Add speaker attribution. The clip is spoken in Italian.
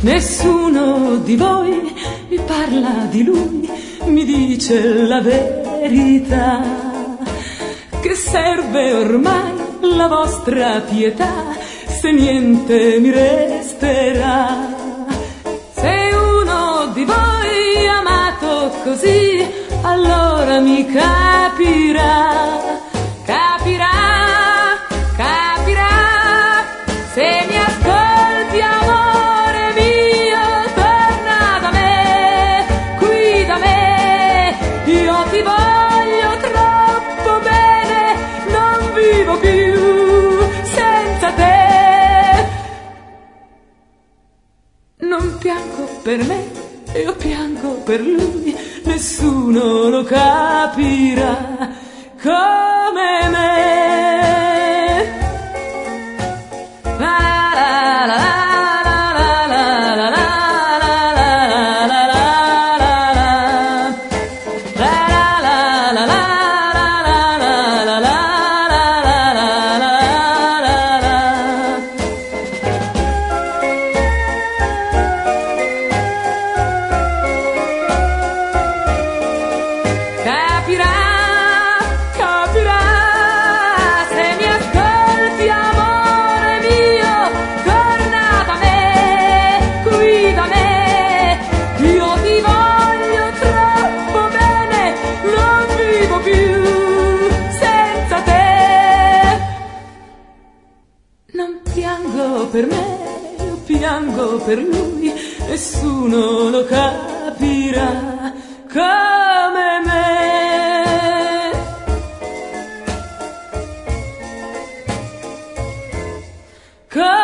Speaker 1: Nessuno di voi mi parla di lui, mi dice la verità. Che serve ormai la vostra pietà se niente mi resterà? Se uno di voi ha amato così, allora mi capirà, capirà, capirà. Se mi ascolti, amore mio, torna da me, qui da me. Io ti voglio troppo bene, non vivo più senza te. Non piango per me, io piango per lui, nessuno lo capirà come me. Capirà, capirà, se mi ascolti, amore mio, torna da me, qui da me. Io ti voglio troppo bene, non vivo più senza te. Non piango per me, io piango per lui, nessuno lo capirà come me. Come